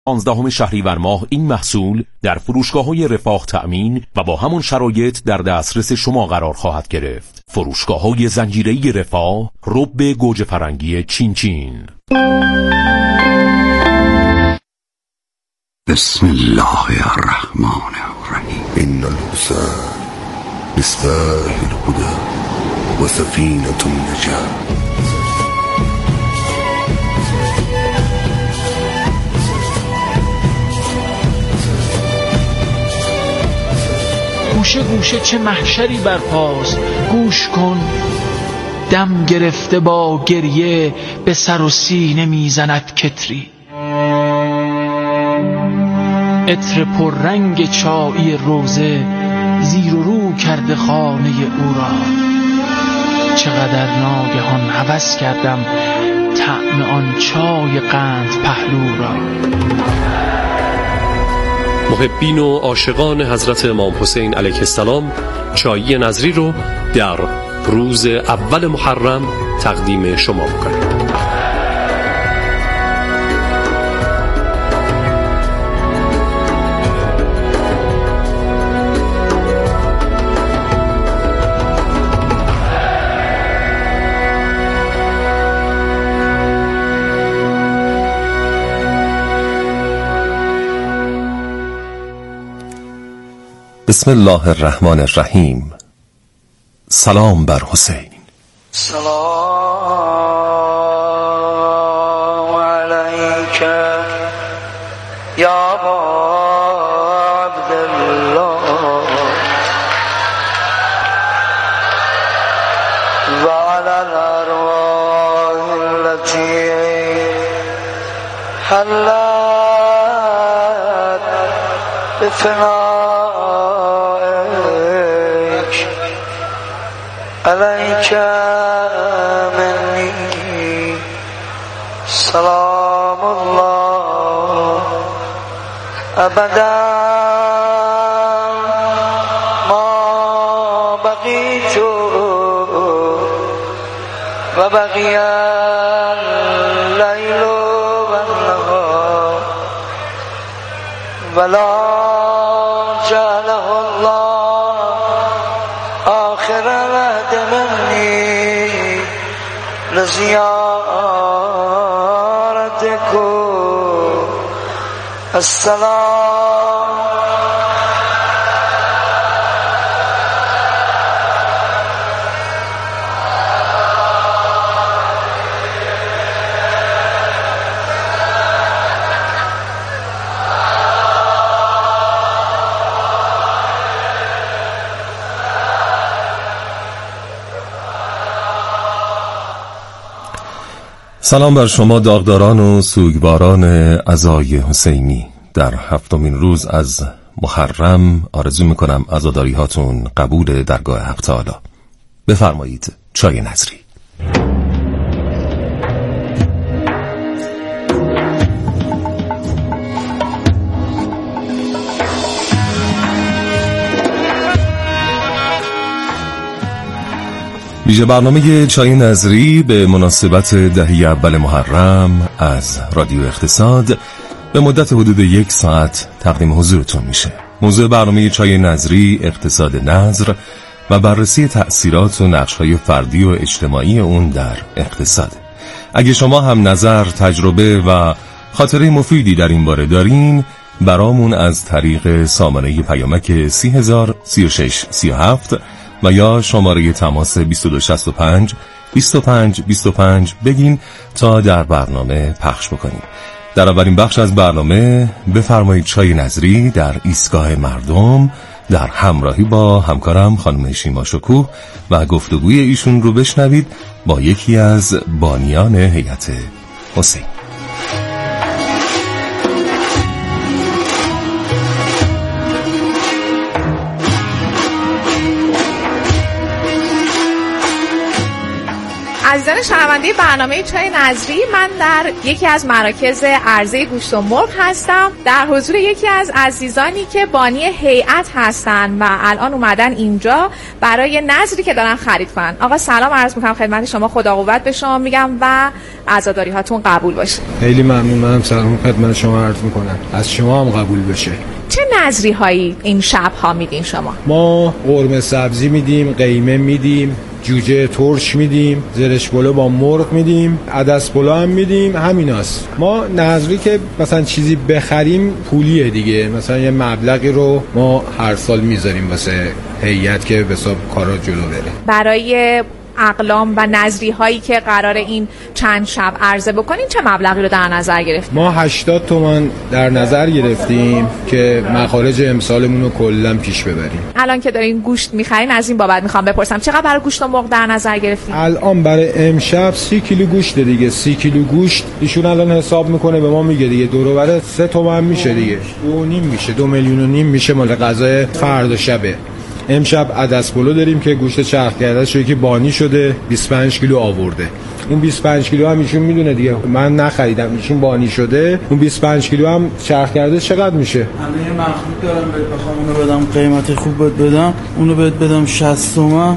15 شهریور ماه این محصول در فروشگاه‌های رفاه تأمین و با همان شرایط در دسترس شما قرار خواهد گرفت. فروشگاه‌های زنجیره‌ای رفاه، رب گوجه فرنگی چین چین. بسم الله الرحمن الرحیم. إن الحسین مصباح الهدى وسفینة النجاة. گوشه گوشه چه محشری برپاست، گوش کن دم گرفته با گریه به سر و سینه میزند کتری. عطر پررنگ چایی روزه زیر و رو کرده خانه او را. چقدر ناگهان هوس کردم طعم آن چای قند پهلو را. محبین و عاشقان حضرت امام حسین علیه السلام چایی نظری رو در روز اول محرم تقدیم شما می‌کنیم. بسم الله الرحمن الرحیم. سلام بر حسین. سلام علیک یا ابا عبدالله و علی الارواح التي حلت بفنائک علیک منی سلام الله ابدا ما بقیت و بقی اللیل و النهار ولا جعله الله آخر العهد مني لزيارتكم. السلام سلام بر شما داغداران و سوگواران عزای حسینی. در 7مین روز از محرم آرزو میکنم عزاداری هاتون قبول درگاه حق تعالی. بفرمایید چای نظری. ویژه برنامه چای نظری به مناسبت دهه اول محرم از رادیو اقتصاد به مدت حدود 1 ساعت تقدیم حضورتون میشه. موضوع برنامه چای نظری اقتصاد نظر و بررسی تأثیرات و نقش‌های فردی و اجتماعی اون در اقتصاد. اگه شما هم نظر، تجربه و خاطره مفیدی در این باره دارین، برامون از طریق سامانه پیامک 3003637 و یا شماره تماس 2265 25 25 بگین تا در برنامه پخش بکنیم. در اولین بخش از برنامه بفرمایید چای نظری در ایستگاه مردم در همراهی با همکارم خانم شیما شکوه و گفتگوی ایشون رو بشنوید با یکی از بانیان هیئت حسین. عزیزان شنونده برنامه چای نظری، من در یکی از مراکز عرضه گوشت و مرغ هستم در حضور یکی از عزیزانی که بانی هیئت هستن و الان اومدن اینجا برای نظری که دارن خرید کنن. آقا سلام عرض میکنم خدمت شما، خدا قوت به شما میگم و عزاداری هاتون قبول باشه. خیلی ممنون، منم سلام خدمت شما عرض میکنم، از شما هم قبول بشه. چه نظری هایی این شب ها میدین شما؟ ما قرمه سبزی میدیم، قیمه میدیم، جوجه ترش میدیم، زرش پلو با مرغ میدیم، عدس پلو هم میدیم، همیناست. ما نظری که مثلا چیزی بخریم پولیه دیگه، مثلا یه مبلغی رو ما هر سال میذاریم واسه هیئت که به حساب کارا جلو بره. برای اقلام و نظری هایی که قرار این چند شب عرضه بکنین چه مبلغی رو در نظر گرفتیم؟ ما 80 تومان در نظر گرفتیم که مخارج امسالمون رو کلا پیش ببریم. الان که دارین گوشت میخرین از این بابت میخوام بپرسم چقدر برای گوشت و مرغ در نظر گرفتین؟ الان برای امشب 30 کیلو گوشت دیگه، 30 کیلو گوشت ایشون الان حساب میکنه به ما میگه دیگه دور و بر 3 تومن میشه دیگه، 2.5 میشه، 2.5 میلیون میشه مال غذای فردا شبه. امشب عدس پلو داریم که گوشت چرخ کرده شده که بانی شده 25 کیلو آورده. اون 25 کیلو هم ایشون میدونه دیگه، من نخریدم، ایشون بانی شده. اون 25 کیلو هم چرخ کرده چقدر میشه؟ الان یه مخلوط دارم بخوام اونو بدم قیمت خوب بدم، اونو بدم 60 تومن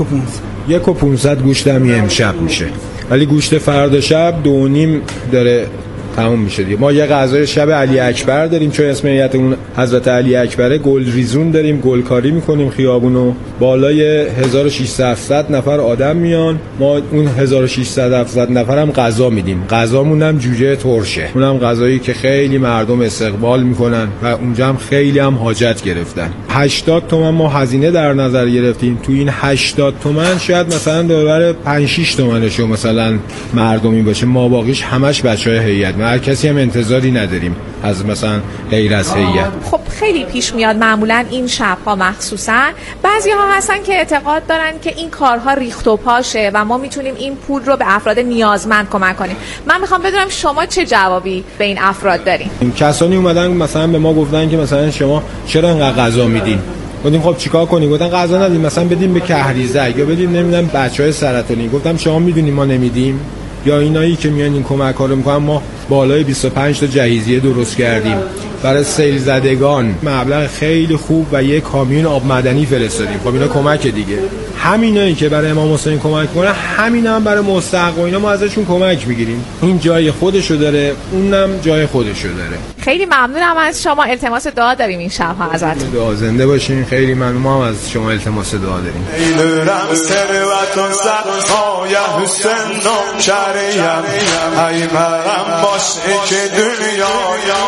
1.500 گوشت هم یه امشب میشه، ولی گوشت فردا شب 2.5 داره تموم میشه دیگه. ما یه غذای شب علی اکبر داریم چون اسم هیئتمون حضرت علی اکبره، گل ریزون داریم، گلکاری میکنیم خیابونو، بالای 1600 نفر آدم میان، ما اون 1600 نفر هم غذا میدیم. غذامون هم جوجه ترشه، اونم غذایی که خیلی مردم استقبال میکنن و اونجا هم خیلی هم حاجت گرفتن. 80 تومن ما هزینه در نظر گرفتیم، تو این 80 تومن شاید مثلا دور 5-6 تومنشو مثلا مردمی باشه، ما باقیش همش بچهای هیئت، هر کسی هم انتظاری نداریم از مثلا غیر از هیئت. خب خیلی پیش میاد معمولا این شب‌ها مخصوصا بعضی‌ها هستن که اعتقاد دارن که این کارها ریخت و پاشه و ما میتونیم این پول رو به افراد نیازمند کمک کنیم. من میخوام بدونم شما چه جوابی به این افراد دارین؟ کسانی اومدن مثلا به ما گفتن که مثلا شما چرا انقدر غذا میدین؟ گفتیم خب چیکار کنیم؟ گفتن غذا ندیم، مثلا بدیم به کهریزک یا بدیم نمیدونم بچهای سرطانی. گفتم شما میدونید ما نمیدیم؟ یا اینایی که میان این کمک‌ها رو میکنن، ما بالای 25 تا جهیزیه درست کردیم برای سیل زدگان، مبلغ خیلی خوب و یک کامیون آب معدنی فرستادیم. خب اینا کمک دیگه. همینایی که برای امام حسین کمک میکنن، همینا هم برای مستحق و اینا ما ازشون کمک میگیریم. این جای خودشو داره، اونم جای خودشو داره. خیلی ممنونم از شما. التماس دعا داریم این شب‌ها ازتون. دعا زنده باشین. خیلی ممنون، ما هم از شما التماس دعا داریم. ای مرم باش که دنیا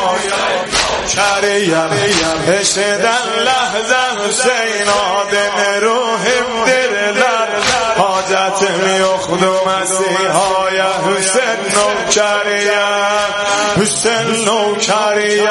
کریم اشتدن لحظه حسین آدم روحم دردر حاجت میخدو مسیحای حسین نوکریم حسین نوکریم.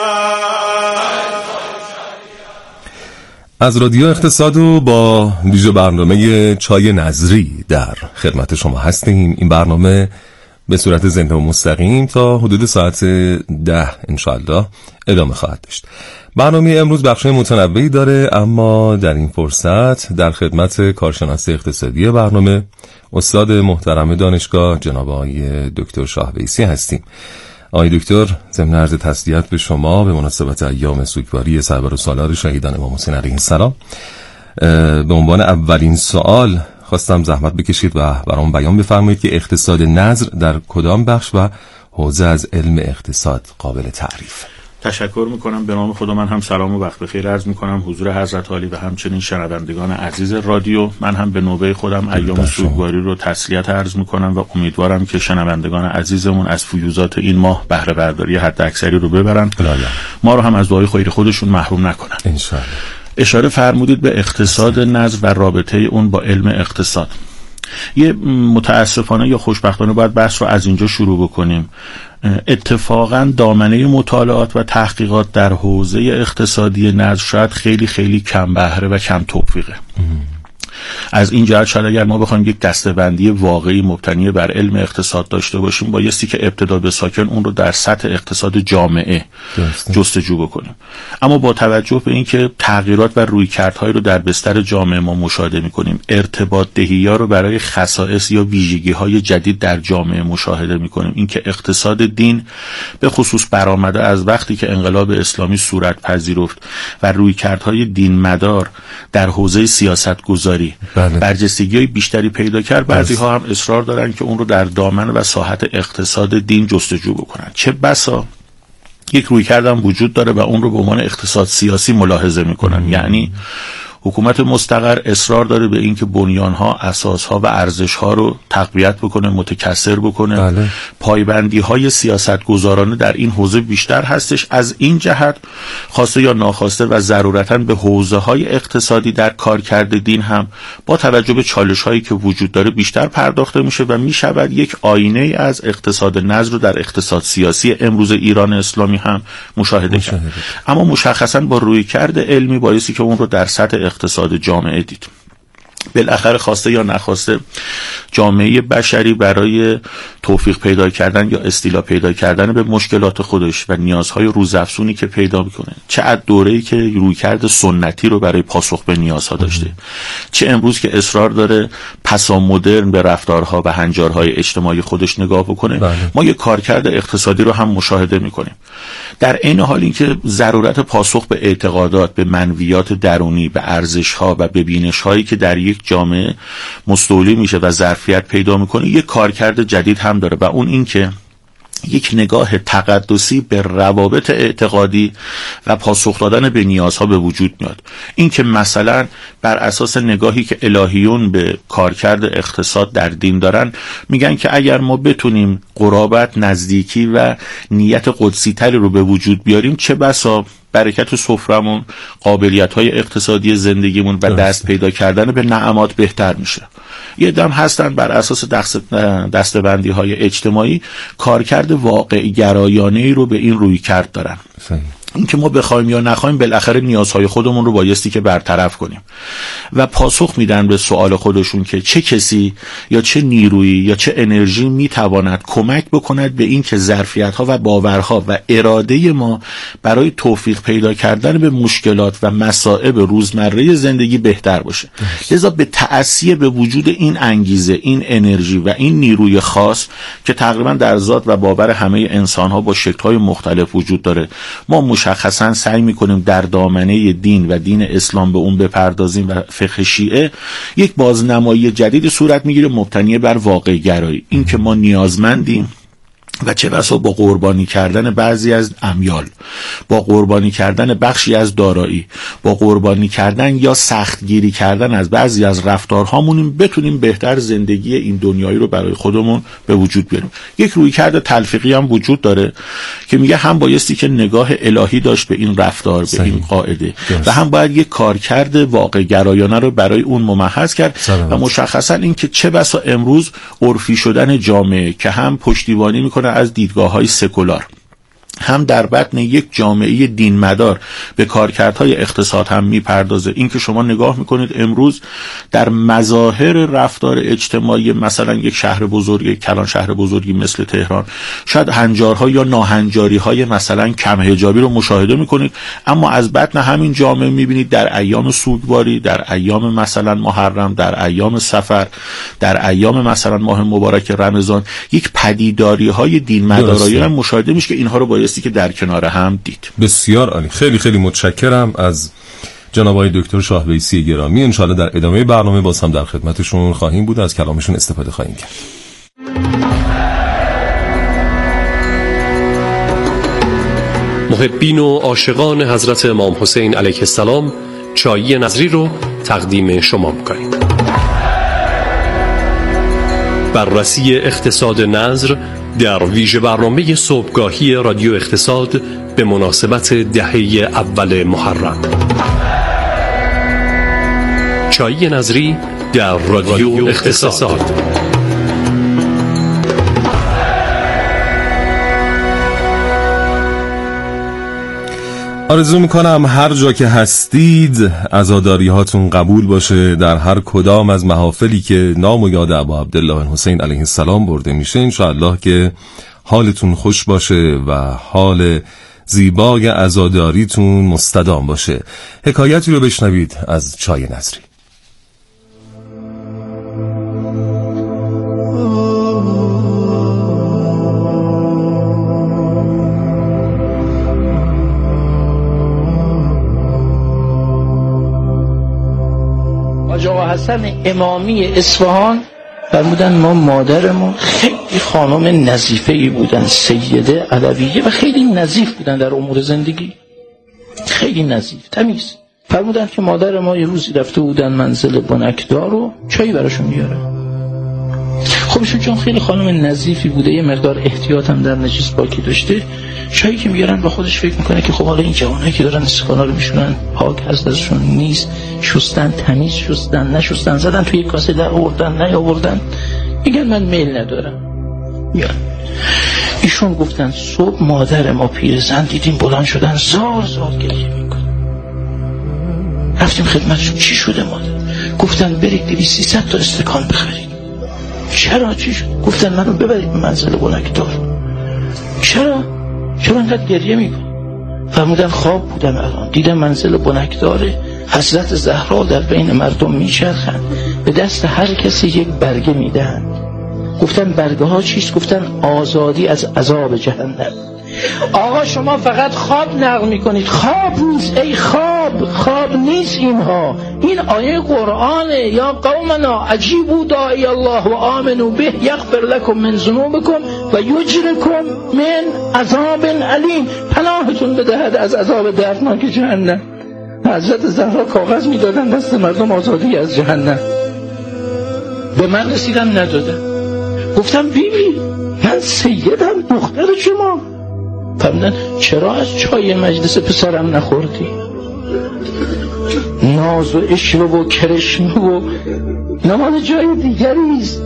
از رادیو اقتصاد و با ویژه برنامه چای نظری در خدمت شما هستیم. این برنامه به صورت زنده و مستقیم تا حدود ساعت 10 انشاءالله ادامه خواهد داشت. برنامه امروز بخش متنوعی داره، اما در این فرصت در خدمت کارشناس اقتصادی برنامه استاد محترم دانشگاه جناب آقای دکتر شاهویسی هستیم. آقای دکتر، ضمن عرض تسلیت به شما به مناسبت ایام سوگواری سرور و سالار شهیدان امام حسین علیه السلام، به عنوان اولین سوال خواستم زحمت بکشید و برام بیان بفرمایید که اقتصاد نظر در کدام بخش و حوزه از علم اقتصاد قابل تعریف؟ تشکر میکنم. به نام خدا من هم سلام و وقت بخیر عرض میکنم حضور حضرت عالی و همچنین شنوندگان عزیز رادیو. من هم به نوبه خودم ایام سوگواری رو تسلیت عرض میکنم و امیدوارم که شنوندگان عزیزمون از فیوزات این ماه بهره برداری حد اکثری رو ببرن، ما رو هم از دعای خیر خودشون محروم نکنن انشاءالله. اشاره فرمودید به اقتصاد نظر و رابطه اون با علم اقتصاد. یه متاسفانه یا خوشبختانه باید بحث رو از اینجا شروع بکنیم. اتفاقا دامنه مطالعات و تحقیقات در حوزه اقتصادی نظر شاید خیلی خیلی کم بهره و کم توفیقه. از این جهت شاید اگر ما بخوایم یک دسته‌بندی واقعی مبتنی بر علم اقتصاد داشته باشیم، بایستی که ابتدا به ساکن اون رو در سطح اقتصاد جامعه جستجو بکنیم. اما با توجه به اینکه تغییرات و رویکردهایی رو در بستر جامعه ما مشاهده می‌کنیم، ارتباط دهی‌ها رو برای خصائص یا ویژگی‌های جدید در جامعه مشاهده می‌کنیم، اینکه اقتصاد دین به خصوص برآمده از وقتی که انقلاب اسلامی صورت پذیرفت و رویکردهای دین مدار در حوزه سیاست گذاری برجستگی بیشتری پیدا کرد، بعضی‌ها هم اصرار دارن که اون رو در دامن و ساحت اقتصاد دین جستجو بکنن. چه بسا یک رویکرد هم وجود داره و اون رو به عنوان اقتصاد سیاسی ملاحظه میکنن. یعنی حکومت مستقر اصرار داره به این که بنیانها، اساسها و ارزشها رو تقویت بکنه، متکثر بکنه. پایبندی‌های سیاستگزارانه در این حوزه بیشتر هستش. از این جهت خواسته یا ناخواسته و ضرورتاً به حوزه‌های اقتصادی در کارکرد دین هم با توجه به چالش‌هایی که وجود داره بیشتر پرداخته میشه و میشود یک آینه از اقتصاد نظر رو در اقتصاد سیاسی امروز ایران اسلامی هم مشاهده کرد. اما مشخصاً با رویکرد علمی بایستی که اون رو در سطح اقتصاد جامعه دید. بالاخره خواسته یا نخواسته جامعه بشری برای توفیق پیدا کردن یا استیلا پیدا کردن به مشکلات خودش و نیازهای روزافزونی که پیدا میکنه، چه از دوره‌ای که رویکرد سنتی رو برای پاسخ به نیازها داشته، چه امروز که اصرار داره پسا مدرن به رفتارها و هنجارهای اجتماعی خودش نگاه بکنه، ما یک کارکرد اقتصادی رو هم مشاهده میکنیم. در عین حال اینکه ضرورت پاسخ به اعتقادات، به منویات درونی، به ارزش‌ها و به بینش‌هایی که در یک جامعه مستولی میشه و ظرفیت پیدا میکنه، یک کارکرد جدید هم داره و اون این که یک نگاه تقدسی به روابط اعتقادی و پاسخ دادن به نیازها به وجود میاد. این که مثلا بر اساس نگاهی که الهیون به کارکرد اقتصاد در دین دارن، میگن که اگر ما بتونیم قرابت، نزدیکی و نیت قدسی تری رو به وجود بیاریم، چه بسا برکت سفرمون، قابلیت‌های اقتصادی زندگیمون و دست پیدا کردن به نعمات بهتر میشه. یه دم هستن بر اساس دسته‌بندی‌های اجتماعی کارکرد واقعی گرایانه‌ای رو به این رویکرد دارن. این که ما بخوایم یا نخوایم بالاخره نیازهای خودمون رو بایستی که برطرف کنیم و پاسخ میدن به سوال خودشون که چه کسی یا چه نیرویی یا چه انرژی میتواند کمک بکند به این که ظرفیت‌ها و باورها و اراده ما برای توفیق پیدا کردن به مشکلات و مصائب روزمره زندگی بهتر باشه. لذا به تأثیر به وجود این انگیزه، این انرژی و این نیروی خاص که تقریبا در ذات و باور همه انسان‌ها با شکل‌های مختلف وجود داره، ما مشخصا سعی میکنیم در دامنه دین و دین اسلام به اون بپردازیم و فقه شیعه یک بازنمایی جدید صورت میگیره مبتنی بر واقع گرایی. این که ما نیازمندیم و چه بسا با قربانی کردن بعضی از امیال، با قربانی کردن بخشی از دارایی، با قربانی کردن یا سختگیری کردن از بعضی از رفتارهامون بتونیم بهتر زندگی این دنیایی رو برای خودمون به وجود بیاریم. یک رویکرد تلفیقی هم وجود داره که میگه هم بایستی که نگاه الهی داشت به این رفتار، به این قاعده و هم باید یک کارکرد واقع گرایانه رو برای اون ممهد کرد و مشخصا این که چه بسا امروز عرفی شدن جامعه که هم پشتیبانی میکنه از دیدگاه‌های سکولار، هم در بطن یک جامعه دین مدار به کارکردهای اقتصاد هم میپردازه. این که شما نگاه میکنید امروز در مظاهر رفتار اجتماعی مثلا یک شهر بزرگ، یک کلان شهر بزرگی مثل تهران، شاید هنجارها یا ناهنجاری‌های مثلا کم حجابی رو مشاهده میکنید، اما از بطن همین جامعه میبینید در ایام سوگواری، در ایام مثلا محرم، در ایام سفر، در ایام مثلا ماه مبارک رمضان یک پدیداری‌های دین مدارایی مشاهده میشه که اینها رو بایستی که در کنار هم دید. بسیار عالی. خیلی خیلی متشکرم از جناب آقای دکتر شاه ویسی گرامی. ان شاءالله در ادامه برنامه باز هم در خدمتشون خواهیم بود، از کلامشون استفاده خواهیم کرد. محبین و عاشقان حضرت امام حسین علیه السلام چایی نظری رو تقدیم شما می‌کنیم. بررسی اقتصاد نظر در ویژه برنامه صبحگاهی رادیو اقتصاد به مناسبت دهه اول محرم. چایی نظری در رادیو اقتصاد. آرزو میکنم هر جا که هستید عزاداری هاتون قبول باشه. در هر کدام از محافلی که نام و یاد ابا عبدالله بن حسین علیه السلام برده میشه انشاءالله که حالتون خوش باشه و حال زیبای عزاداریتون مستدام باشه. حکایتی رو بشنوید از چای نظری. حاج آقا حسن امامی اصفهان فرمودن ما مادرمون خیلی خانم نظیفه‌ای بودن، سیده علویه، و خیلی نظیف بودن در امور زندگی، خیلی نظیف تمیز. فرمودن که مادر ما یه روزی رفته بودن منزل بنکدار و چایی براشون میاره. خب چون خیلی خانم نظیفی بوده، یه مقدار احتیاط هم در نجس پاکی داشته، چایی که میارن با خودش فکر میکنه که خب حالا این جوانایی که دارن استکانا رو میشونن پاک هست ازشون نیست، شستن تمیز شستن نشستن، زدن توی کاسه در آوردن نیاوردن، میگن من میل ندارم. ایشون گفتن صبح مادر ما پیرزن دیدیم بلند شدن زار گریه میکنه. رفتیم خدمتشون چی شده مادر؟ گفتن برید 200-300 تا استکان بخرید. چرا چی شد؟ گفتن منو ببرید به منزل بنکدار. چرا انقدر گریه میکنه؟ فرمودن خواب بودم الان دیدم منزل بنکدار حضرت زهرا در بین مردم میچرخن، به دست هر کسی یک برگه میدن. گفتن برگه ها چیست؟ گفتن آزادی از عذاب جهنم. آقا شما فقط خواب نقل میکنید، خواب نیست. ای خواب نیست اینها، این آیه قرآنه. یا قومنا عجیبوا داعی الله و آمنوا به یغفر لکم من ذنوبکم و یجرکم من عذاب علیم. پناهتون بدهد از عذاب دردناک جهنم. حضرت زهرا کاغذ میدادن دست مردم آزادی از جهنم. به من رسیدم ندادم. گفتم بیبی من سیدم دختر شما. فرمودن چرا از چای مجلس پسرم نخوردی؟ ناز و عشق و کرشمه و نمال جای دیگریست.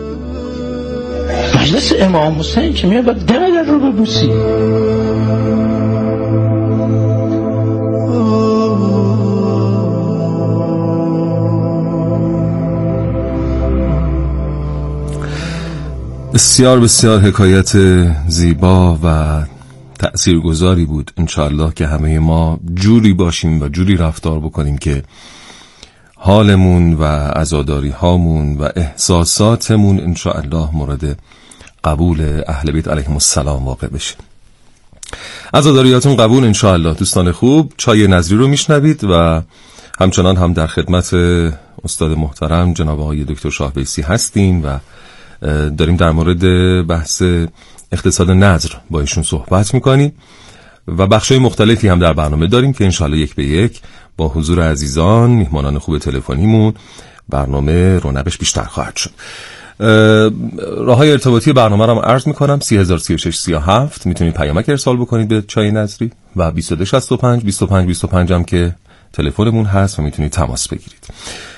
مجلس امام حسین که میاد باید دم در رو ببوسی. بسیار بسیار حکایت زیبا و تأثیرگذاری بود. انشاءالله که همه ما جوری باشیم و جوری رفتار بکنیم که حالمون و عزاداری هامون و احساساتمون انشاءالله مورد قبول اهل بیت علیهم السلام واقع بشه. عزاداریاتون قبول انشاءالله. دوستان خوب، چای نظری رو میشنوید و همچنان هم در خدمت استاد محترم جناب آقای دکتر شاه ویسی هستیم و داریم در مورد بحث اقتصاد نظر با ایشون صحبت میکنیم و بخشای مختلفی هم در برنامه داریم که انشاءالله یک به یک با حضور عزیزان میهمانان خوب تلفنیمون برنامه رونقش بیشتر خواهد شد. راههای ارتباطی برنامه رو هم عرض میکنم. 303637 میتونید پیامک ارسال بکنید به چای نظری و 2265 هم که تلفنمون هست و میتونید تماس بگیرید.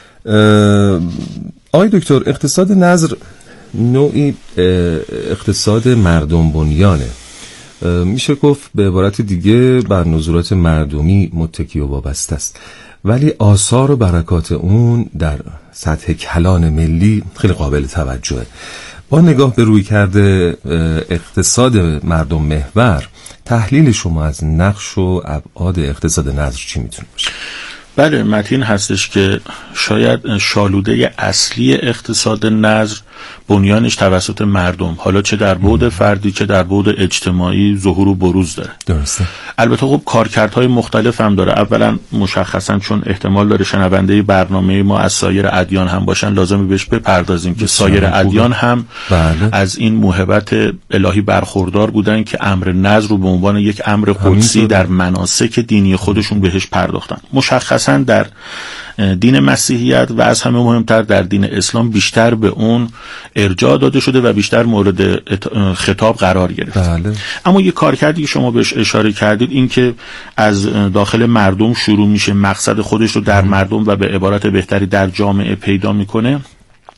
آقای دکتر، اقتصاد نظر نوعی اقتصاد مردم بنیانه، میشه گفت به عبارت دیگه بر نظورات مردمی متکی و وابسته است، ولی آثار و برکات اون در سطح کلان ملی خیلی قابل توجهه. با نگاه به روی کرده اقتصاد مردم محور، تحلیل شما از نقش و ابعاد اقتصاد نظر چی میتونه باشه؟ بله، متین هستش که شاید شالوده اصلی اقتصاد نظر بنیانش توسط مردم، حالا چه در بعد فردی چه در بعد اجتماعی ظهور و بروز داره. درسته. البته خب کارکردهای مختلف هم داره. اولا مشخصا چون احتمال داره شنونده برنامه ما از سایر ادیان هم باشن، لازمه بهش بپردازیم که سایر ادیان هم از این موهبت الهی برخوردار بودن که امر نظر رو به عنوان یک امر قدسی در مناسک دینی خودشون بهش پرداختن. مشخصا در دین مسیحیت و از همه مهمتر در دین اسلام بیشتر به اون ارجاع داده شده و بیشتر مورد خطاب قرار گرفت. بله. اما یه کارکردی که شما بهش اشاره کردید، این که از داخل مردم شروع میشه، مقصد خودش رو در مردم و به عبارت بهتری در جامعه پیدا میکنه،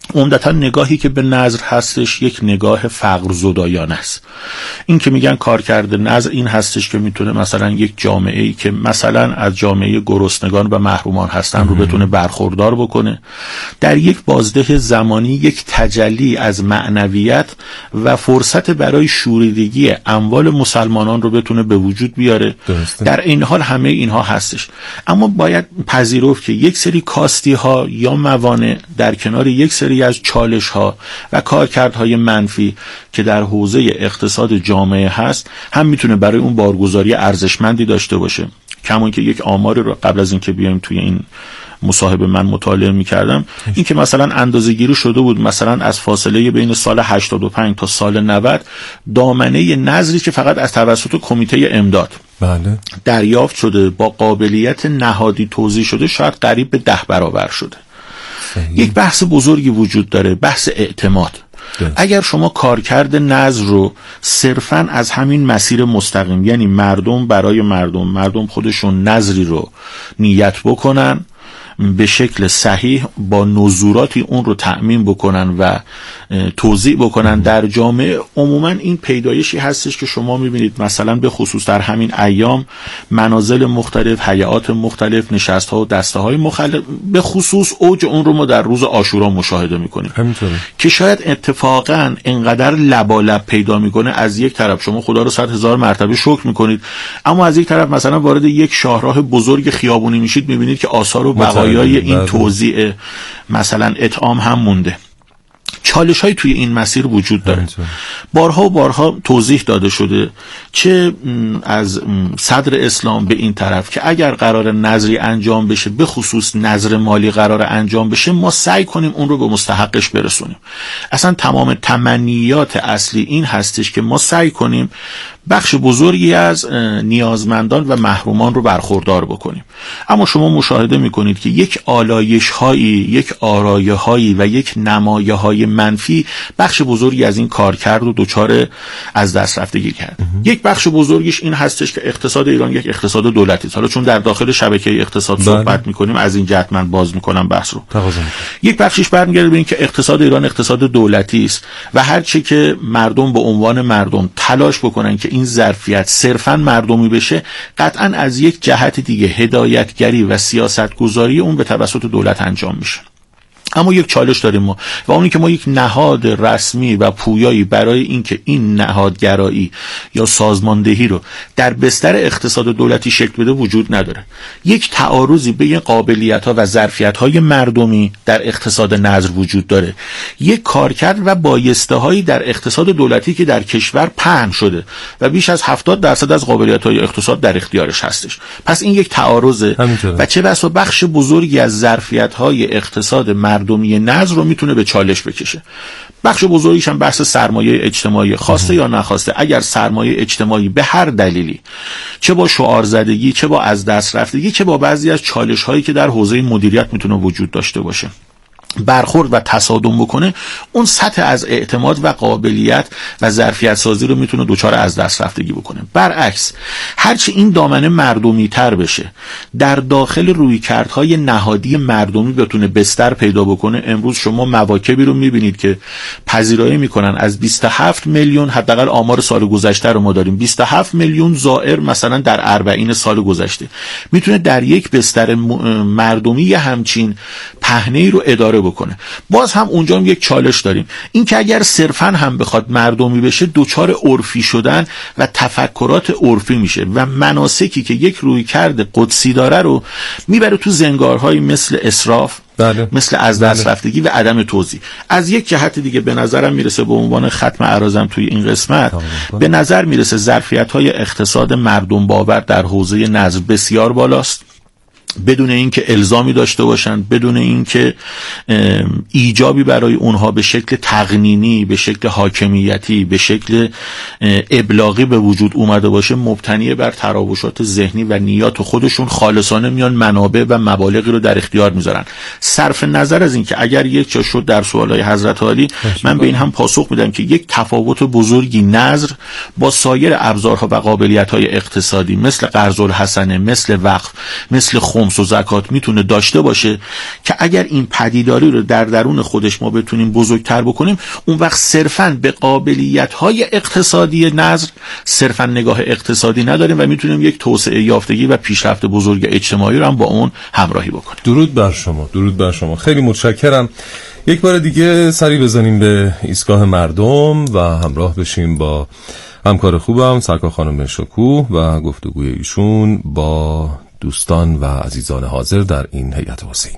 عمدتا نگاهی که به نذر هستش یک نگاه فقر زدایانه است. این که میگن کارکرد نذر این هستش که میتونه مثلا یک جامعه‌ای که مثلا از جامعه گرسنگان و محرومان هستن رو بتونه برخوردار بکنه، در یک بازده زمانی یک تجلی از معنویت و فرصت برای شوریدگی اموال مسلمانان رو بتونه به وجود بیاره. در این حال همه اینها هستش، اما باید پذیرفت که یک سری کاستی ها یا موانع در کنار یک سری از چالش ها و کارکردهای منفی که در حوزه اقتصاد جامعه هست هم میتونه برای اون بارگذاری ارزشمندی داشته باشه. کمان که یک آماری رو قبل از اینکه بیایم توی این مصاحبه من مطالعه می‌کردم، این که مثلا اندازه‌گیری شده بود مثلا از فاصله بین سال 85 تا سال 90 دامنه نذری که فقط از توسط کمیته امداد دریافت شده با قابلیت نهادی توزیع شده شاید قریب به 10 برابر شده. یک بحث بزرگی وجود داره، بحث اعتماد. اگر شما کارکرد نذر رو صرفاً از همین مسیر مستقیم، یعنی مردم برای مردم خودشون نذری رو نیت بکنن، به شکل صحیح با نزوراتی اون رو تأمین بکنن و توزیع بکنن در جامعه، عموما این پیدایشی هستش که شما میبینید مثلا به خصوص در همین ایام منازل مختلف، هیئات مختلف، نشست‌ها و دسته‌های مختلف، به خصوص اوج اون رو ما در روز عاشورا مشاهده میکنیم که شاید اتفاقا انقدر لبالب پیدا میکنه. از یک طرف شما خدا رو 100,000 مرتبه شکر میکنید، اما از یک طرف مثلا وارد یک شاهراه بزرگ خیابونی میشید میبینید که آثار و بقایای این توزیع مثلا اطعام هم مونده. چالش های توی این مسیر وجود داره. بارها و بارها توضیح داده شده، چه از صدر اسلام به این طرف، که اگر قرار نذری انجام بشه، به خصوص نذر مالی قرار انجام بشه، ما سعی کنیم اون رو به مستحقش برسونیم. اصلا تمام تمنیات اصلی این هستش که ما سعی کنیم بخش بزرگی از نیازمندان و محرومان رو برخوردار بکنیم. اما شما مشاهده میکنید که یک آلایش هایی، یک آرایه هایی و یک نمایه های منفی بخش بزرگی از این کار کرد و دچار از دست رفتگی کرد. یک بخش بزرگیش این هستش که اقتصاد ایران یک اقتصاد دولتی است. حالا چون در داخل شبکه اقتصاد صحبت میکنیم، از این جهت من باز میکنم بحث رو. یک بخشش برمیگرده به این که اقتصاد ایران اقتصاد دولتی است و هر چی که مردم به عنوان مردم تلاش بکنن که این ظرفیت صرفاً مردمی بشه، قطعاً از یک جهت دیگه هدایتگری و سیاستگذاری اون به توسط دولت انجام میشه. اما یک چالش داریم ما، و اونی که ما یک نهاد رسمی و پویایی برای اینکه این نهادگرایی یا سازماندهی رو در بستر اقتصاد دولتی شکل بده وجود نداره. یک تعارضی بین قابلیت‌ها و ظرفیت‌های مردمی در اقتصاد نذر وجود داره. یک کارکرد و بایسته‌هایی در اقتصاد دولتی که در کشور پهن شده و بیش از 70% از قابلیت‌های اقتصاد در اختیارش هستش. پس این یک تعارضه و چه بسا بخش بزرگی از ظرفیت‌های اقتصاد مردمی نذر رو میتونه به چالش بکشه. بخش بزرگیش هم بحث سرمایه اجتماعی، خواسته یا نخواسته. اگر سرمایه اجتماعی به هر دلیلی، چه با شعار زدگی، چه با از دست رفتگی، چه با بعضی از چالش هایی که در حوزه مدیریت میتونه وجود داشته باشه، برخورد و تصادم بکنه، اون سطح از اعتماد و قابلیت و ظرفیت سازی رو میتونه دچار از دست رفتگی بکنه. برعکس، هرچی این دامنه مردمی تر بشه، در داخل رویکردهای نهادی مردمی بتونه بستر پیدا بکنه. امروز شما مواکبی رو میبینید که پذیرایی میکنن از 27 میلیون، حداقل آمار سال گذشته رو ما داریم، 27 میلیون زائر مثلا در 40 سال گذشته میتونه در یک بستر مردمی همچین پهنه‌ای رو اداره بکنه. باز هم اونجا هم یک چالش داریم، این که اگر صرفاً هم بخواد مردمی بشه، دوچار عرفی شدن و تفکرات عرفی میشه و مناسکی که یک رویکرد قدسی داره رو میبره تو زنگارهایی مثل اسراف، مثل از دست رفتگی و عدم توزیع. از یک جهت دیگه به نظرم میرسه، به عنوان ختم عرضم توی این قسمت، به نظر میرسه ظرفیت‌های اقتصاد مردم باور در حوزه نذر بسیار بالاست، بدون اینکه الزامی داشته باشن، بدون اینکه ایجابی برای اونها به شکل تقنینی، به شکل حاکمیتی، به شکل ابلاغی به وجود اومده باشه، مبتنی بر تراوشات ذهنی و نیات خودشون خالصانه میان منابع و مبالغی رو در اختیار میذارن. صرف نظر از اینکه اگر یک جا شد در سوالای حضرت عالی، من به این هم پاسخ میدم که یک تفاوت بزرگی نذر با سایر ابزارها و قابلیت‌های اقتصادی مثل قرض الحسنه، مثل وقف، مثل خمس و زکات میتونه داشته باشه که اگر این پدیداری رو در درون خودش ما بتونیم بزرگتر بکنیم، اون وقت صرفاً به قابلیت‌های اقتصادی نظر صرفاً نگاه اقتصادی نداریم و میتونیم یک توسعه یافتگی و پیشرفت بزرگ اجتماعی رو هم با اون همراهی بکنیم. درود بر شما، درود بر شما. خیلی متشکرم. یک بار دیگه سری بزنیم به ایستگاه مردم و همراه بشیم با همکار خوبم سرکار خانم شکوه و گفتگوی ایشون با دوستان و عزیزان حاضر در این هیئت حسینی.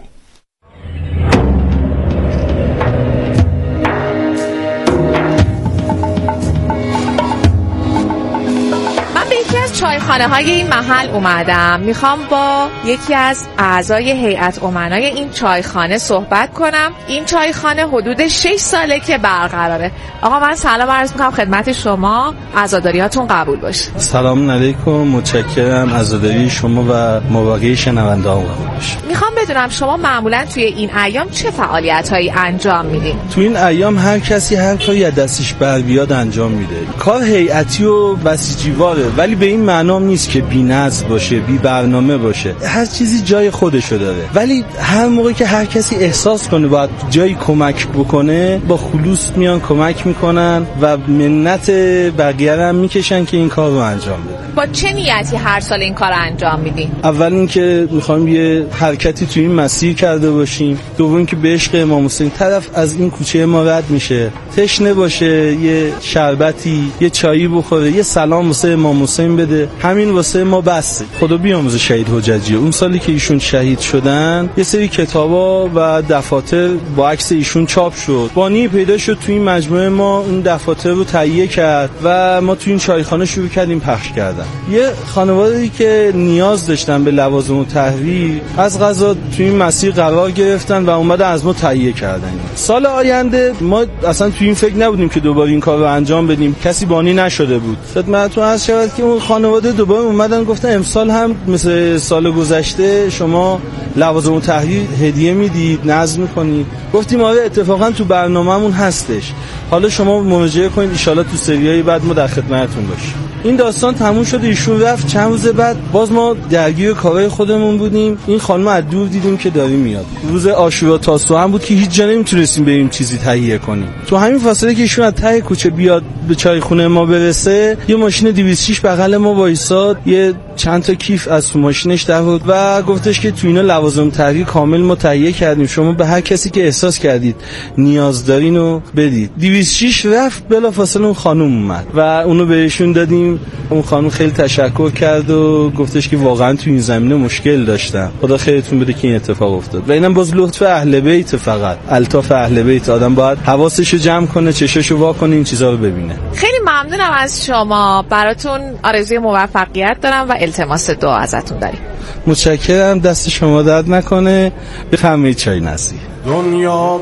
چایخانه های این محل اومدم. میخوام با یکی از اعضای هیئت امنای این چایخانه صحبت کنم. این چایخانه حدود 6 ساله که برقراره. آقا من سلام عرض میکنم خدمت شما، عزاداریاتون قبول باشه. سلام علیکم، متشکرم. عزاداری شما و مابقی شنونده‌ها قبول باشه. میخوام بدونم شما معمولا توی این ایام چه فعالیت‌هایی انجام میدین؟ تو این ایام هر کسی هر کاری از دستش بر بیاد انجام میده. کار هیئتی و بسیجیواره، ولی به این معنا نیست که بی‌نظم باشه، بی برنامه باشه. هر چیزی جای خودشو داره، ولی هر موقع که هر کسی احساس کنه باید جایی کمک بکنه، با خلوص میان کمک میکنن و منت بقیه هم میکشن که این کار رو انجام بدن. با چه نیتی هر سال این کار انجام میدین؟ اول اینکه میخوایم یه حرکتی تو این مسیر کرده باشیم، دوم اینکه به عشق امام حسین طرف از این کوچه ما رد میشه، تشنه باشه، یه شربتی، یه چایی بخوره، یه سلام واسه امام حسین بده، همین واسه ما بسه. خدا بیامرزه شهید حججی. اون سالی که ایشون شهید شدن یه سری کتابا و دفاتر با عکس ایشون چاپ شد. بانی پیدا شد تو این مجموعه ما اون دفاتر رو تهیه کرد و ما تو این چایخانه شروع کردیم پخش کردن. یه خانواده‌ای که نیاز داشتن به لوازم و تحریر از قضا تو این مسیر قرار گرفتن و اومدن از ما تهیه کردن. سال آینده ما اصلا تو این فکر نبودیم که دوباره این کار رو انجام بدیم، کسی بانی نشده بود. خدمتتون عرض شود که اون خانواده دوباره اومدن گفتن امسال هم مثل سال گذشته شما لوازم و تحریر هدیه میدید، نظم میکنید. گفتیم آره اتفاقا تو برنامه‌مون هستش، حالا شما مراجعه کنید ان شاءالله تو سریای بعد ما در خدمتتون باشیم. این داستان تموم شد، ایشون رفت. چند روز بعد باز ما درگیر کارهای خودمون بودیم. این خانم از دور دیدیم که داره میاد. روز عاشورا تاسوعا هم بود که هیچ جا نمیتونستیم بریم چیزی تهیه کنیم. تو همین فاصله که ایشون از ته کوچه بیاد به چایخونه ما برسه، یه ماشین 206 بغل ما وایساد، یه چند تا کیف از تو ماشینش در آورد و گفتش که تو اینا لوازم تحریر کامل ما تهیه کردیم، شما به هر کسی که احساس کردید نیاز دارین رو بدید. 206 رفت، بلافاصله اون خانم اومد و اونو بهشون دادیم. اون خانم خیلی تشکر کرد و گفتش که واقعا تو این زمینه مشکل داشتم، خدا خیرتون بده که این اتفاق افتاد. و اینم باز لطف اهل بیت، فقط الطاف اهل بیت. آدم باید حواسشو جمع کنه، چشاشو وا کنه، این چیزا رو ببینه. خیلی ممنونم از شما، براتون آرزوی موفقیت دارم و التماس دعا ازتون داریم. متشکرم، دست شما درد نکنه. بفرمایید چای نسی. دنیا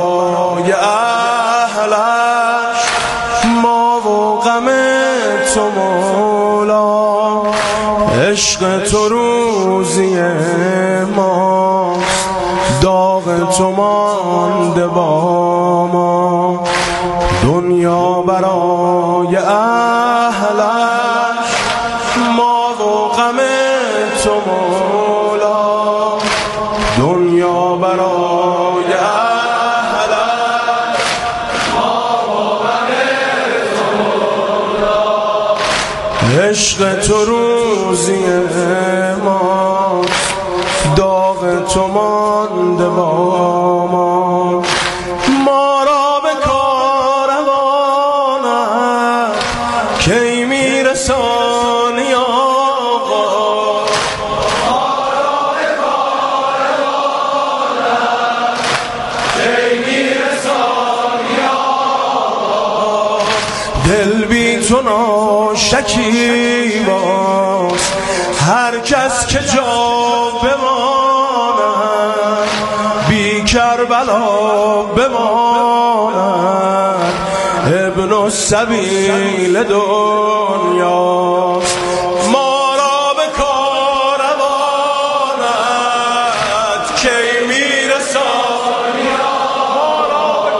برای اهلش ما و غم تو مولا، عشق تو روزی ماست، داغ تو مانده با ما. دنیا برای اهلش ما و غم تو مولا، دنیا برای اهلش ما و غم تو مولا، عشق تو روزی ماست، داغ تو مانده با ما. ما را به کاروانت کی میرسانی آقا، ما را به کاروانت کی میرسانی آقا. دل بی تو ناشکیباست، هر کس که جا بماند بی کربلا بماند. ابن السبیل دنیاست، ما را به کاروانت کی میرسانی، ما را به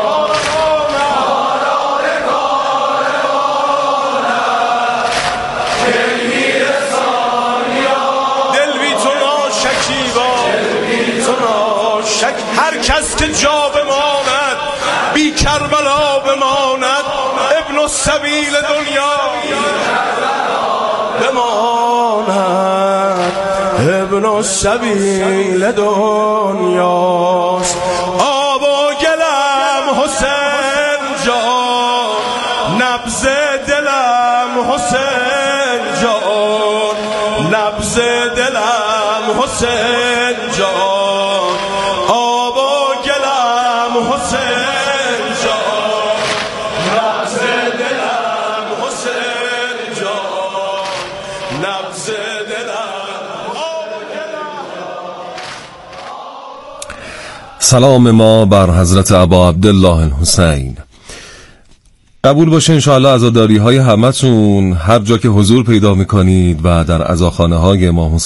کاروانت کی میرسانی. دل بی تو ناشکیباست، شیوا شک هر کس که جا بماند بی کربلا بماند ابن السبیل دنیا بماند ابن السبیل دنیاست آب و گلم حسین جان نبض دلم حسین جان نبض دلم حسین جان آب و گلم حسین جان نبض دلم حسین جان نبض سلام ما بر حضرت ابا عبدالله الحسین. قبول باشه انشاءالله عزاداری های همتون هر جا که حضور پیدا میکنید و در عزاخانه های امام حسین